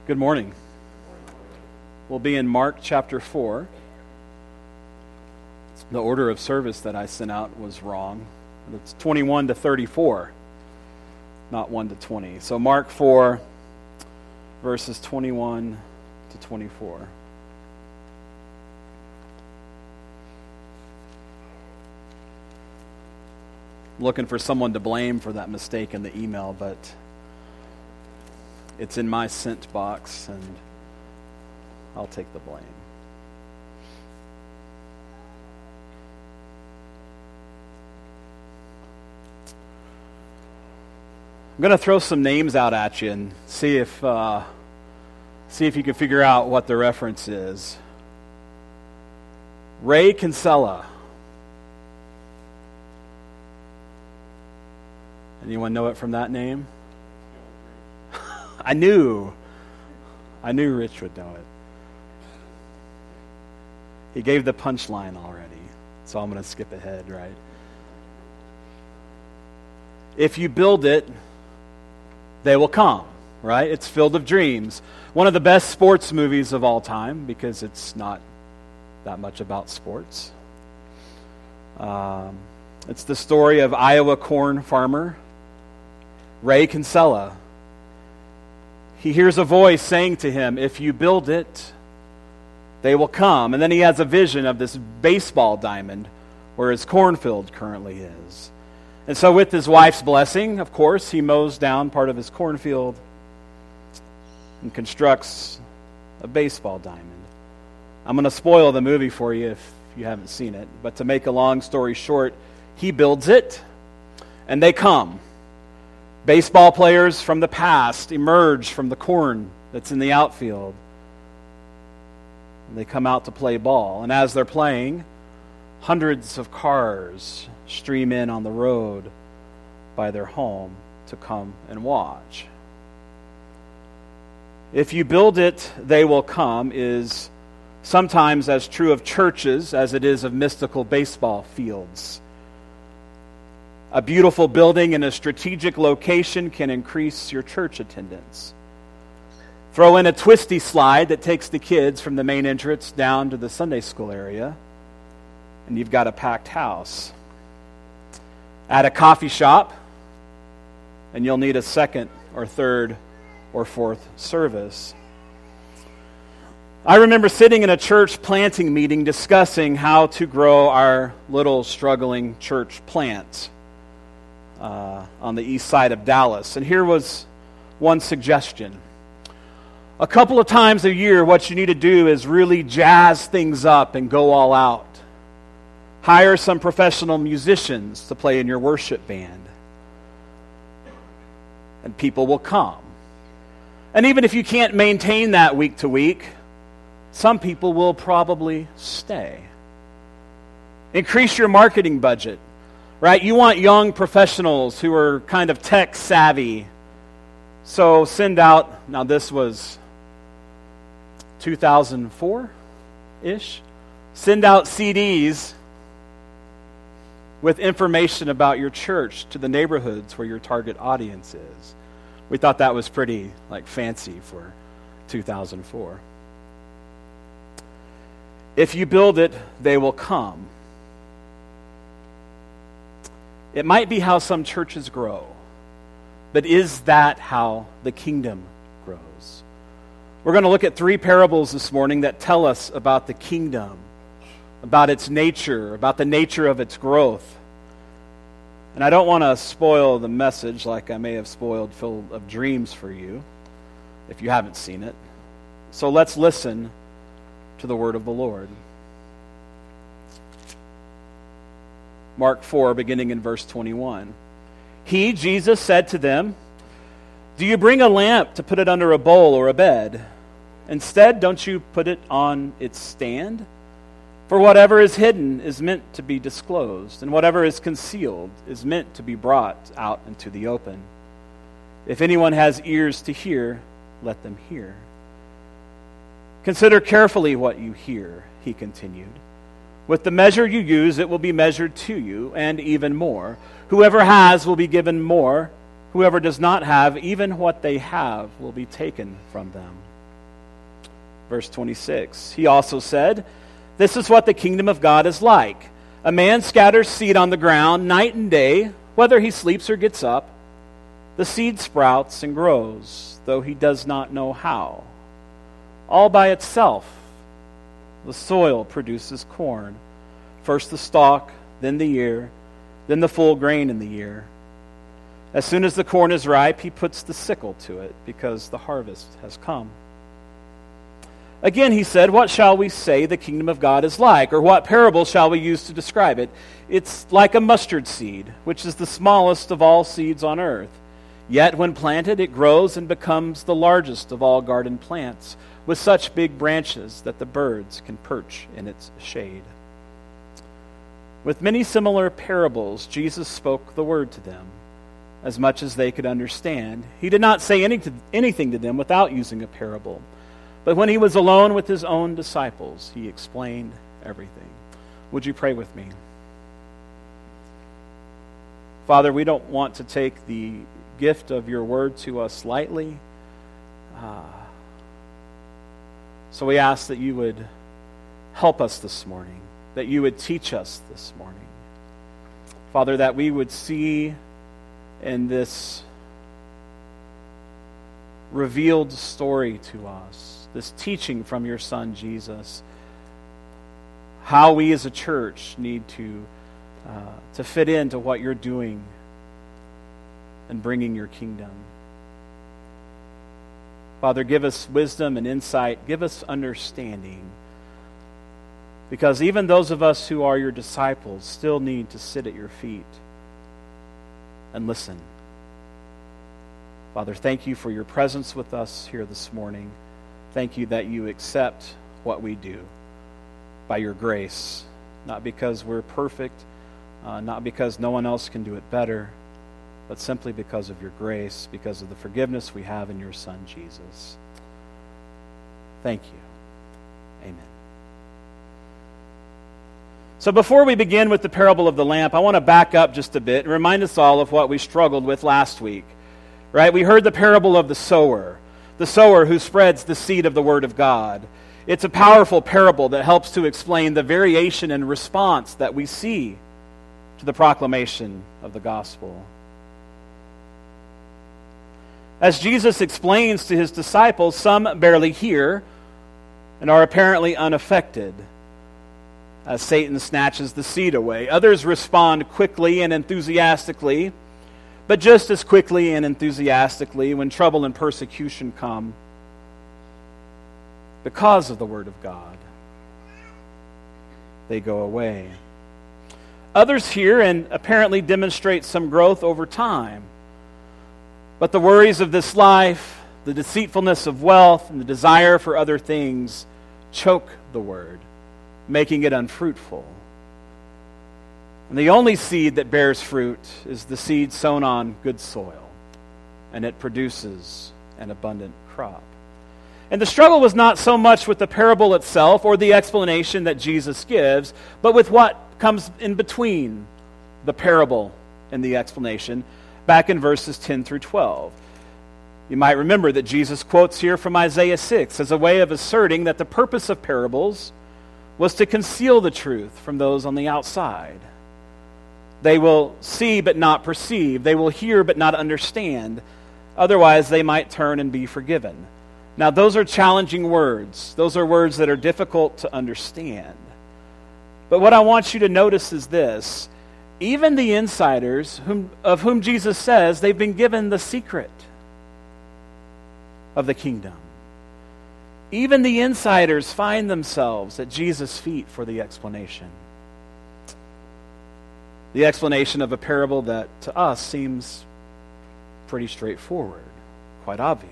Good morning. We'll be in Mark chapter 4. The order of service that I sent out was wrong. It's 21 to 34, not 1 to 20. So Mark 4, verses 21 to 24. I'm looking for someone to blame for that mistake in the email, but it's in my sent box, and I'll take the blame. I'm going to throw some names out at you and see if you can figure out what the reference is. Ray Kinsella. Anyone know it from that name? I knew Rich would know it. He gave the punchline already, so I'm going to skip ahead, right? If you build it, they will come, right? It's Field of Dreams. One of the best sports movies of all time, because it's not that much about sports. It's the story of Iowa corn farmer Ray Kinsella. He hears a voice saying to him, if you build it, they will come. And then he has a vision of this baseball diamond where his cornfield currently is. And so with his wife's blessing, of course, he mows down part of his cornfield and constructs a baseball diamond. I'm going to spoil the movie for you if you haven't seen it. But to make a long story short, he builds it and they come. Baseball players from the past emerge from the corn that's in the outfield. They come out to play ball. And as they're playing, hundreds of cars stream in on the road by their home to come and watch. If you build it, they will come is sometimes as true of churches as it is of mystical baseball fields. A beautiful building in a strategic location can increase your church attendance. Throw in a twisty slide that takes the kids from the main entrance down to the Sunday school area, and you've got a packed house. Add a coffee shop, and you'll need a second or third or fourth service. I remember sitting in a church planting meeting discussing how to grow our little struggling church plant on the east side of Dallas. And here was one suggestion. A couple of times a year, what you need to do is really jazz things up and go all out. Hire some professional musicians to play in your worship band. And people will come. And even if you can't maintain that week to week, some people will probably stay. Increase your marketing budget. Right? You want young professionals who are kind of tech savvy. So send out, now this was 2004-ish. Send out CDs with information about your church to the neighborhoods where your target audience is. We thought that was pretty fancy for 2004. If you build it, they will come. It might be how some churches grow, but is that how the kingdom grows? We're going to look at 3 parables this morning that tell us about the kingdom, about its nature, about the nature of its growth. And I don't want to spoil the message like I may have spoiled Field of Dreams for you if you haven't seen it. So let's listen to the word of the Lord. Mark 4, beginning in verse 21. He, Jesus, said to them, do you bring a lamp to put it under a bowl or a bed? Instead, don't you put it on its stand? For whatever is hidden is meant to be disclosed, and whatever is concealed is meant to be brought out into the open. If anyone has ears to hear, let them hear. Consider carefully what you hear, he continued. With the measure you use, it will be measured to you, and even more. Whoever has will be given more. Whoever does not have, even what they have will be taken from them. Verse 26, he also said, "This is what the kingdom of God is like. A man scatters seed on the ground night and day, whether he sleeps or gets up. The seed sprouts and grows, though he does not know how. All by itself, the soil produces corn. First the stalk, then the ear, then the full grain in the ear. As soon as the corn is ripe, he puts the sickle to it, because the harvest has come." Again he said, "What shall we say the kingdom of God is like? Or what parable shall we use to describe it? It's like a mustard seed, which is the smallest of all seeds on earth. Yet when planted, it grows and becomes the largest of all garden plants, with such big branches that the birds can perch in its shade." With many similar parables, Jesus spoke the word to them, as much as they could understand. He did not say anything to them without using a parable. But when he was alone with his own disciples, he explained everything. Would you pray with me? Father, we don't want to take the gift of your word to us lightly. So we ask that you would help us this morning, that you would teach us this morning. Father, that we would see in this revealed story to us, this teaching from your Son, Jesus, how we as a church need to fit into what you're doing and bringing your kingdom. Father, give us wisdom and insight. Give us understanding. Because even those of us who are your disciples still need to sit at your feet and listen. Father, thank you for your presence with us here this morning. Thank you that you accept what we do by your grace, not because we're perfect, not because no one else can do it better, but simply because of your grace, because of the forgiveness we have in your Son, Jesus. Thank you. Amen. So before we begin with the parable of the lamp, I want to back up just a bit and remind us all of what we struggled with last week. Right? We heard the parable of the sower who spreads the seed of the Word of God. It's a powerful parable that helps to explain the variation in response that we see to the proclamation of the gospel. As Jesus explains to his disciples, some barely hear and are apparently unaffected as Satan snatches the seed away. Others respond quickly and enthusiastically, but just as quickly and enthusiastically when trouble and persecution come because of the Word of God, they go away. Others hear and apparently demonstrate some growth over time, but the worries of this life, the deceitfulness of wealth, and the desire for other things choke the Word, making it unfruitful. And the only seed that bears fruit is the seed sown on good soil, and it produces an abundant crop. And the struggle was not so much with the parable itself or the explanation that Jesus gives, but with what comes in between the parable and the explanation, back in verses 10 through 12. You might remember that Jesus quotes here from Isaiah 6 as a way of asserting that the purpose of parables was to conceal the truth from those on the outside. They will see but not perceive. They will hear but not understand. Otherwise, they might turn and be forgiven. Now, those are challenging words. Those are words that are difficult to understand. But what I want you to notice is this. Even the insiders of whom Jesus says they've been given the secret of the kingdom, even the insiders find themselves at Jesus' feet for the explanation. The explanation of a parable that to us seems pretty straightforward, quite obvious.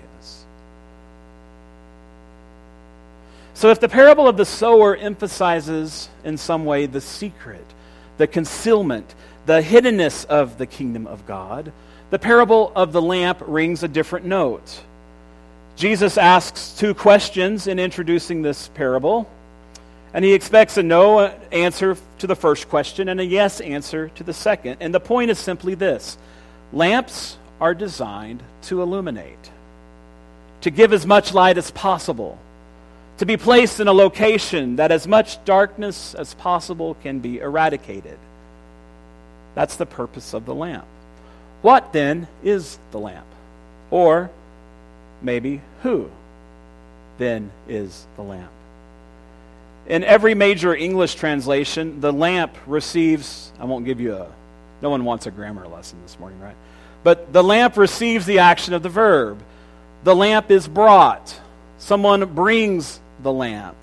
So if the parable of the sower emphasizes in some way the secret, the concealment, the hiddenness of the kingdom of God, the parable of the lamp rings a different note. Jesus asks two questions in introducing this parable, and he expects a no answer to the first question and a yes answer to the second. And the point is simply this: lamps are designed to illuminate, to give as much light as possible, to be placed in a location that as much darkness as possible can be eradicated. That's the purpose of the lamp. What then is the lamp? Or maybe who then is the lamp? In every major English translation, the lamp receives, I won't give you no one wants a grammar lesson this morning, right? But the lamp receives the action of the verb. The lamp is brought. Someone brings the lamp.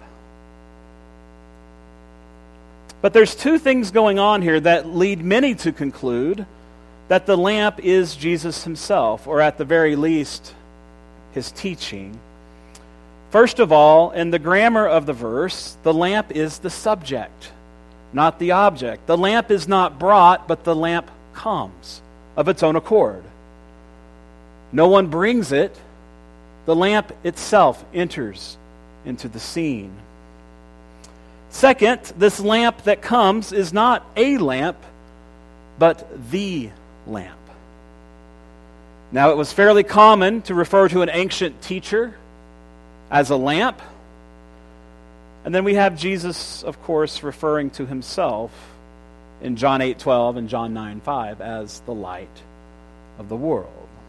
But there's two things going on here that lead many to conclude that the lamp is Jesus himself, or at the very least, his teaching. First of all, in the grammar of the verse, the lamp is the subject, not the object. The lamp is not brought, but the lamp comes of its own accord. No one brings it. The lamp itself enters into the scene. Second, this lamp that comes is not a lamp, but the lamp. Now, it was fairly common to refer to an ancient teacher as a lamp. And then we have Jesus, of course, referring to himself in John 8:12 and John 9:5 as the light of the world.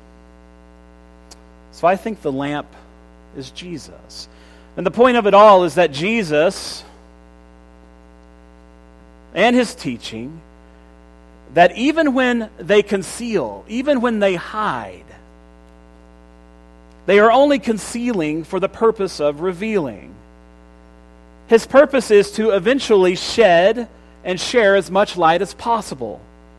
So I think the lamp is Jesus. And the point of it all is that Jesus and his teaching, that even when they conceal, even when they hide, they are only concealing for the purpose of revealing. His purpose is to eventually shed and share as much light as possible.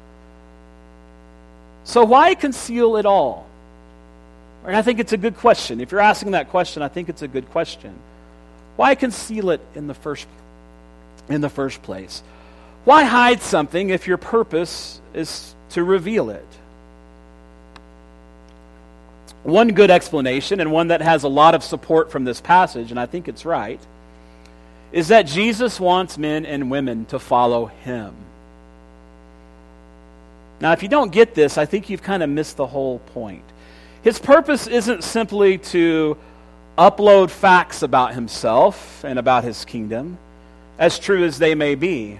So why conceal it all? And I think it's a good question. If you're asking that question, I think it's a good question. Why conceal it in the first place? Why hide something if your purpose is to reveal it? One good explanation, and one that has a lot of support from this passage, and I think it's right, is that Jesus wants men and women to follow him. Now, if you don't get this, I think you've kind of missed the whole point. His purpose isn't simply to upload facts about himself and about his kingdom, as true as they may be.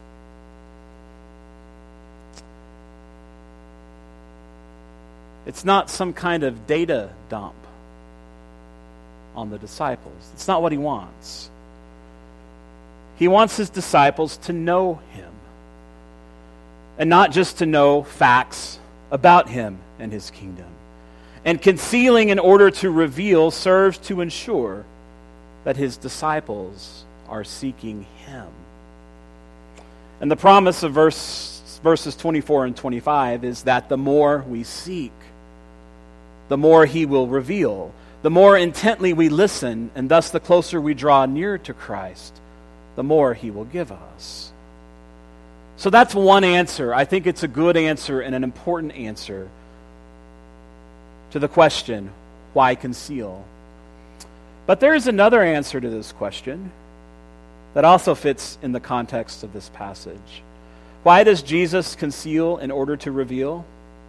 It's not some kind of data dump on the disciples. It's not what he wants. He wants his disciples to know him, and not just to know facts about him and his kingdom. And concealing in order to reveal serves to ensure that his disciples are seeking him. And the promise of verses 24 and 25 is that the more we seek, the more he will reveal. The more intently we listen, and thus the closer we draw near to Christ, the more he will give us. So that's one answer. I think it's a good answer and an important answer to the question, why conceal? But there is another answer to this question that also fits in the context of this passage. Why does Jesus conceal in order to reveal?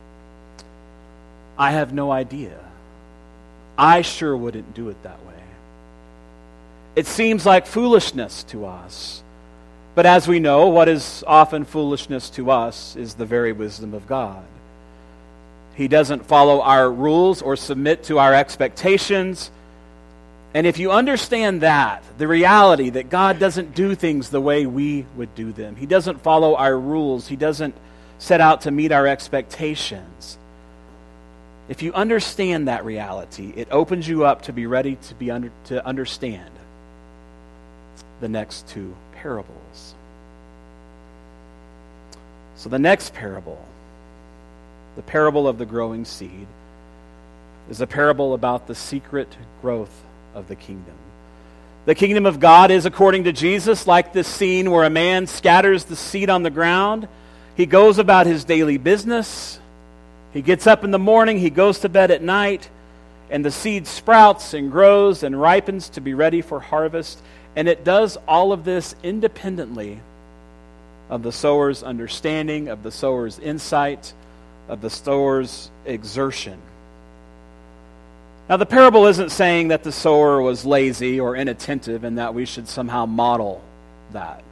I have no idea. I sure wouldn't do it that way. It seems like foolishness to us. But as we know, what is often foolishness to us is the very wisdom of God. He doesn't follow our rules or submit to our expectations. And if you understand that, the reality that God doesn't do things the way we would do them, he doesn't follow our rules, he doesn't set out to meet our expectations. If you understand that reality, it opens you up to be ready to understand the next two parables. So the next parable, the parable of the growing seed, is a parable about the secret growth of the kingdom. The kingdom of God is, according to Jesus, like this scene where a man scatters the seed on the ground. He goes about his daily business. He gets up in the morning, he goes to bed at night, and the seed sprouts and grows and ripens to be ready for harvest. And it does all of this independently of the sower's understanding, of the sower's insight, of the sower's exertion. Now, the parable isn't saying that the sower was lazy or inattentive and that we should somehow model that.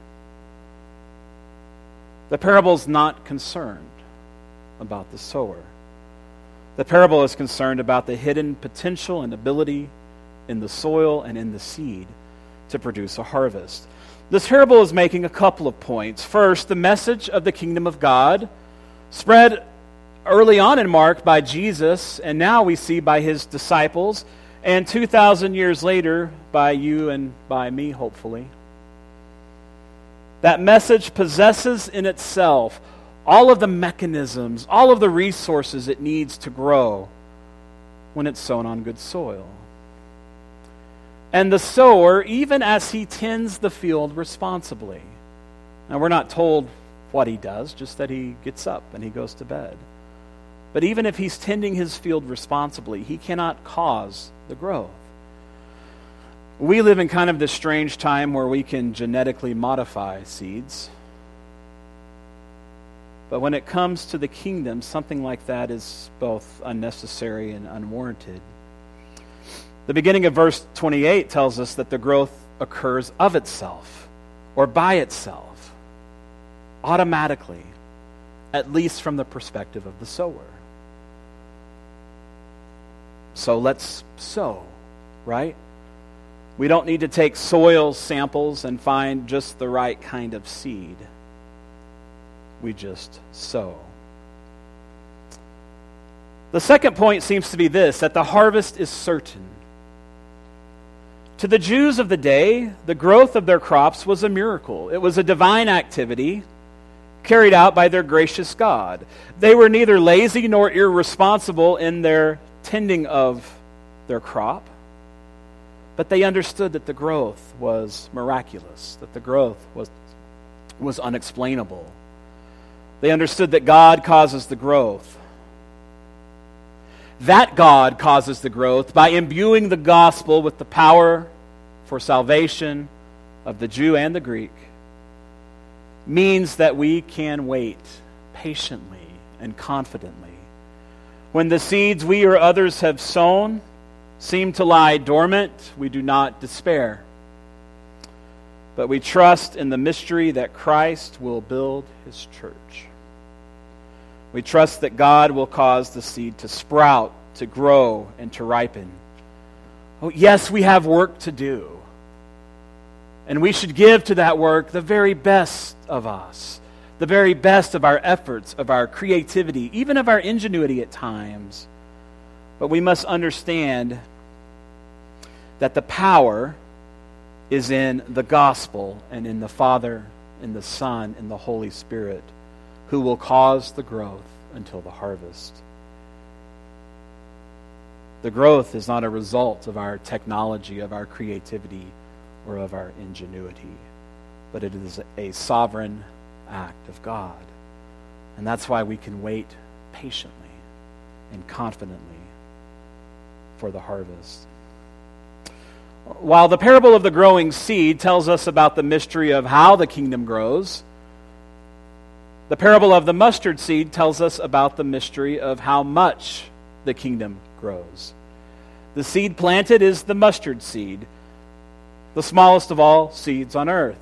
The parable is not concerned about the sower. The parable is concerned about the hidden potential and ability in the soil and in the seed to produce a harvest. This parable is making a couple of points. First, the message of the kingdom of God, spread early on in Mark by Jesus, and now we see by his disciples, and 2,000 years later by you and by me, hopefully. That message possesses in itself all of the mechanisms, all of the resources it needs to grow when it's sown on good soil. And the sower, even as he tends the field responsibly. Now, we're not told what he does, just that he gets up and he goes to bed. But even if he's tending his field responsibly, he cannot cause the growth. We live in kind of this strange time where we can genetically modify seeds. But when it comes to the kingdom, something like that is both unnecessary and unwarranted. The beginning of verse 28 tells us that the growth occurs of itself or by itself, automatically, at least from the perspective of the sower. So let's sow, right? We don't need to take soil samples and find just the right kind of seed. We just sow. The second point seems to be this, that the harvest is certain. To the Jews of the day, the growth of their crops was a miracle. It was a divine activity carried out by their gracious God. They were neither lazy nor irresponsible in their tending of their crop, but they understood that the growth was miraculous, that the growth was unexplainable. They understood that God causes the growth. That God causes the growth by imbuing the gospel with the power for salvation of the Jew and the Greek means that we can wait patiently and confidently. When the seeds we or others have sown seem to lie dormant, we do not despair, but we trust in the mystery that Christ will build his church. We trust that God will cause the seed to sprout, to grow, and to ripen. Oh, yes, we have work to do. And we should give to that work the very best of us, the very best of our efforts, of our creativity, even of our ingenuity at times. But we must understand that the power is in the gospel and in the Father, in the Son, in the Holy Spirit, who will cause the growth until the harvest. The growth is not a result of our technology, of our creativity, or of our ingenuity, but it is a sovereign act of God. And that's why we can wait patiently and confidently for the harvest. While the parable of the growing seed tells us about the mystery of how the kingdom grows, the parable of the mustard seed tells us about the mystery of how much the kingdom grows. The seed planted is the mustard seed, the smallest of all seeds on earth.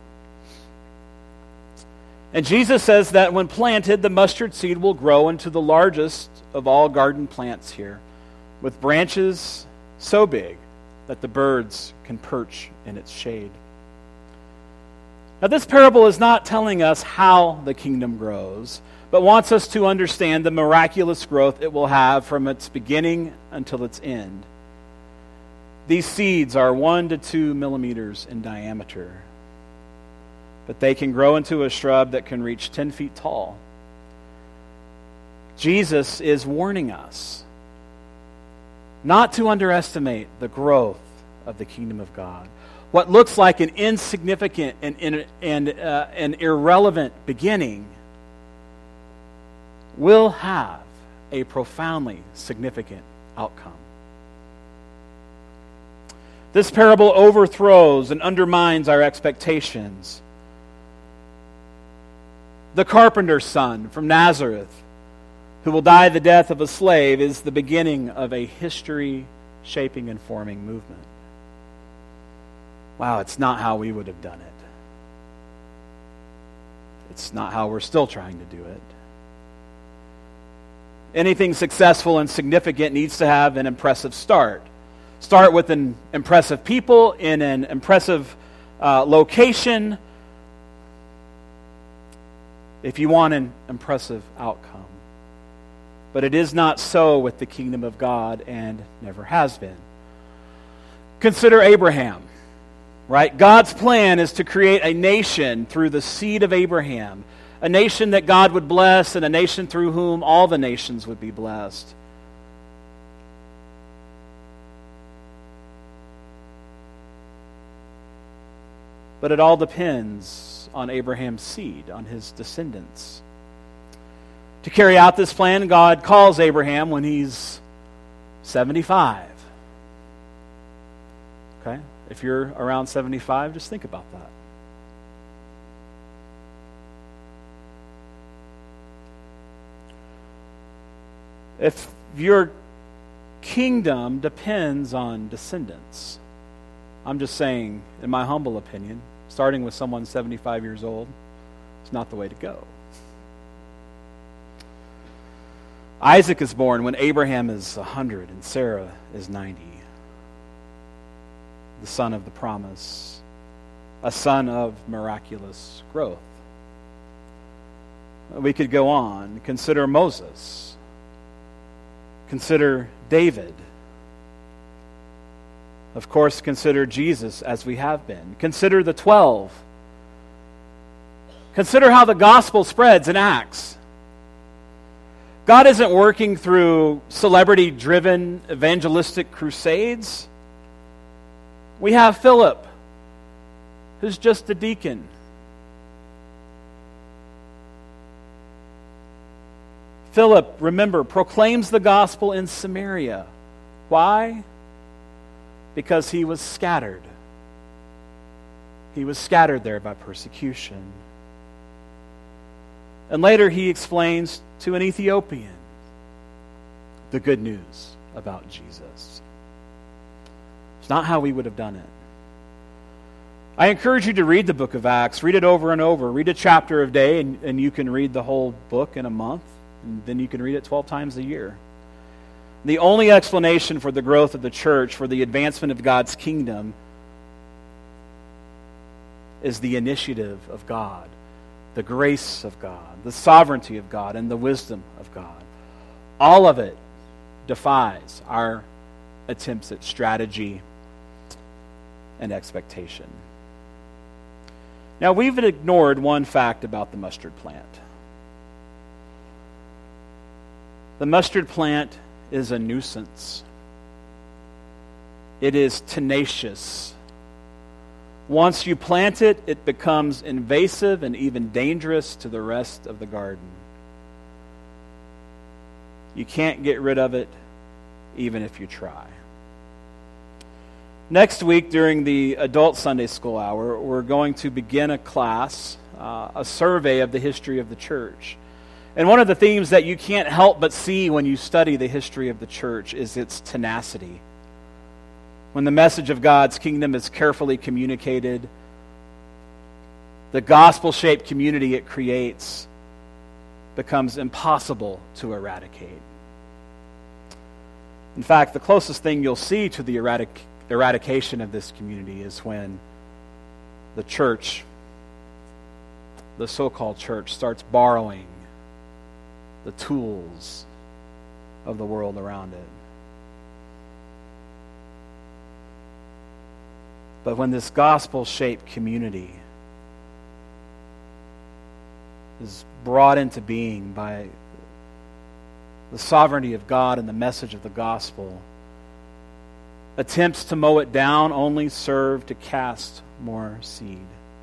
And Jesus says that when planted, the mustard seed will grow into the largest of all garden plants here, with branches so big that the birds can perch in its shade. Now, this parable is not telling us how the kingdom grows, but wants us to understand the miraculous growth it will have from its beginning until its end. These seeds are 1 to 2 millimeters in diameter, but they can grow into a shrub that can reach 10 feet tall. Jesus is warning us not to underestimate the growth of the kingdom of God. What looks like an insignificant and an irrelevant beginning will have a profoundly significant outcome. This parable overthrows and undermines our expectations. The carpenter's son from Nazareth, who will die the death of a slave, is the beginning of a history shaping and forming movement. Wow, it's not how we would have done it. It's not how we're still trying to do it. Anything successful and significant needs to have an impressive start. Start with an impressive people in an impressive location if you want an impressive outcome. But it is not so with the kingdom of God and never has been. Consider Abraham, right? God's plan is to create a nation through the seed of Abraham, a nation that God would bless and a nation through whom all the nations would be blessed. But it all depends on Abraham's seed, on his descendants. To carry out this plan, God calls Abraham when he's 75. Okay? If you're around 75, just think about that. If your kingdom depends on descendants, I'm just saying, in my humble opinion, starting with someone 75 years old is not the way to go. Isaac is born when Abraham is 100 and Sarah is 90. The son of the promise, a son of miraculous growth. We could go on. Consider Moses. Consider David. Of course, consider Jesus as we have been. Consider the 12. Consider how the gospel spreads in Acts. God isn't working through celebrity-driven evangelistic crusades. We have Philip, who's just a deacon. Philip, remember, proclaims the gospel in Samaria. Why? Because he was scattered. He was scattered there by persecution. And later he explains to an Ethiopian the good news about Jesus. It's not how we would have done it. I encourage you to read the book of Acts. Read it over and over. Read a chapter a day, and you can read the whole book in a month. And then you can read it 12 times a year. The only explanation for the growth of the church, for the advancement of God's kingdom, is the initiative of God, the grace of God, the sovereignty of God, and the wisdom of God. All of it defies our attempts at strategy and expectation. Now, we've ignored one fact about the mustard plant. The mustard plant is a nuisance. It is tenacious. Once you plant it, it becomes invasive and even dangerous to the rest of the garden. You can't get rid of it, even if you try. Next week, during the adult Sunday school hour, we're going to begin a class, a survey of the history of the church. And one of the themes that you can't help but see when you study the history of the church is its tenacity. When the message of God's kingdom is carefully communicated, the gospel-shaped community it creates becomes impossible to eradicate. In fact, the closest thing you'll see to the eradication of this community is when the church, the so-called church, starts borrowing the tools of the world around it. But when this gospel-shaped community is brought into being by the sovereignty of God and the message of the gospel, attempts to mow it down only serve to cast more seed.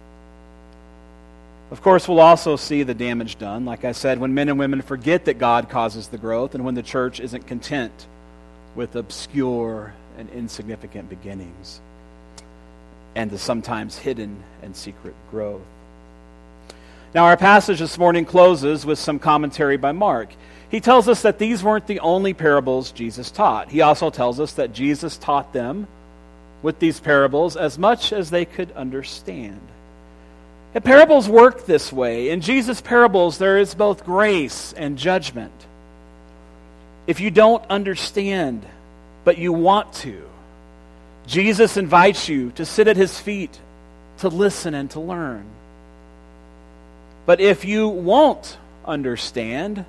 Of course, we'll also see the damage done, like I said, when men and women forget that God causes the growth and when the church isn't content with obscure and insignificant beginnings and the sometimes hidden and secret growth. Now, our passage this morning closes with some commentary by Mark. he tells us that these weren't the only parables Jesus taught. He also tells us that Jesus taught them with these parables as much as they could understand. And parables work this way. In Jesus' parables, there is both grace and judgment. If you don't understand, but you want to, Jesus invites you to sit at his feet, to listen and to learn. But if you won't understand,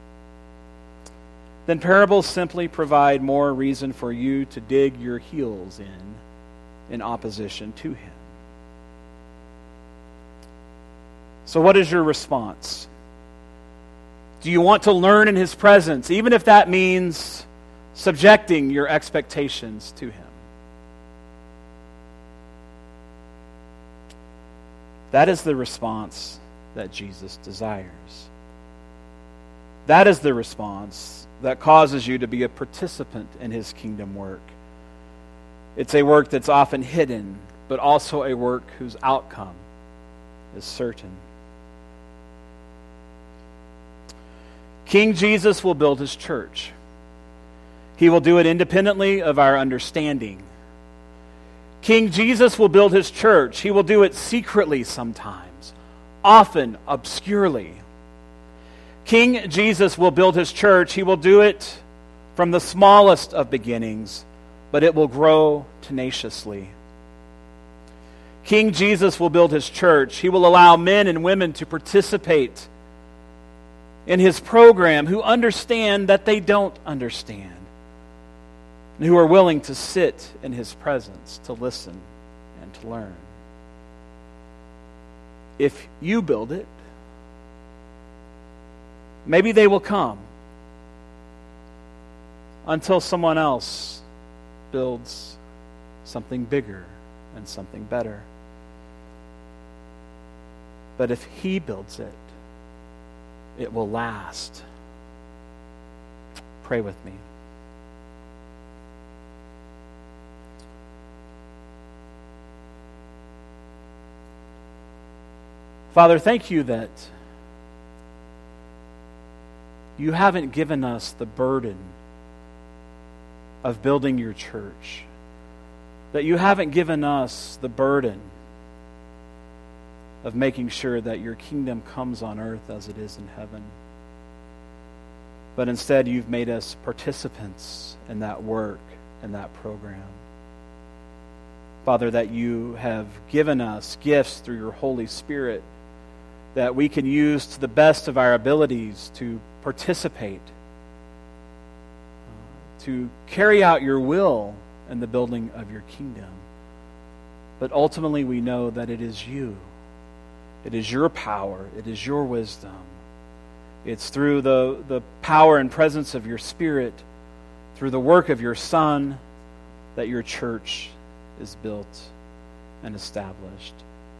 then parables simply provide more reason for you to dig your heels in opposition to him. So what is your response? Do you want to learn in his presence, even if that means subjecting your expectations to him? That is the response that Jesus desires. That is the response that causes you to be a participant in his kingdom work. It's a work that's often hidden, but also a work whose outcome is certain. King Jesus will build his church. He will do it independently of our understanding. King Jesus will build his church. He will do it secretly sometimes, often obscurely. King Jesus will build his church. He will do it from the smallest of beginnings, but it will grow tenaciously. King Jesus will build his church. He will allow men and women to participate in his program who understand that they don't understand, and who are willing to sit in his presence, to listen and to learn. If you build it, maybe they will come until someone else builds something bigger and something better. But if he builds it, it will last. Pray with me. Father, thank you that you haven't given us the burden of building your church. That you haven't given us the burden of making sure that your kingdom comes on earth as it is in heaven. But instead, you've made us participants in that work and that program. Father, that you have given us gifts through your Holy Spirit that we can use to the best of our abilities to participate, to carry out your will in the building of your kingdom. But ultimately, we know that it is you. It is your power. It is your wisdom. It's through the power and presence of your Spirit, through the work of your Son, that your church is built and established.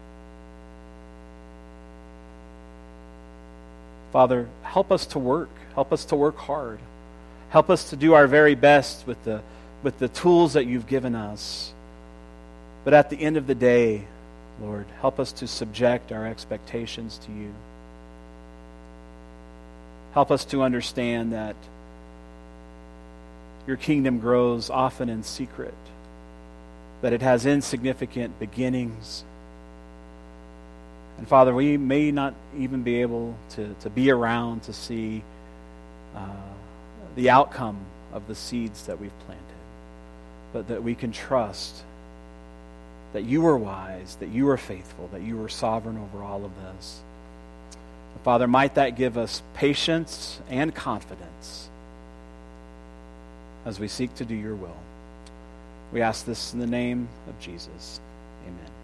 Father, help us to work. Help us to work hard. Help us to do our very best with the tools that you've given us. But at the end of the day, Lord, help us to subject our expectations to you. Help us to understand that your kingdom grows often in secret, that it has insignificant beginnings. And Father, we may not even be able to be around to see the outcome of the seeds that we've planted, but that we can trust that you are wise, that you are faithful, that you are sovereign over all of this. Father, might that give us patience and confidence as we seek to do your will. We ask this in the name of Jesus. Amen.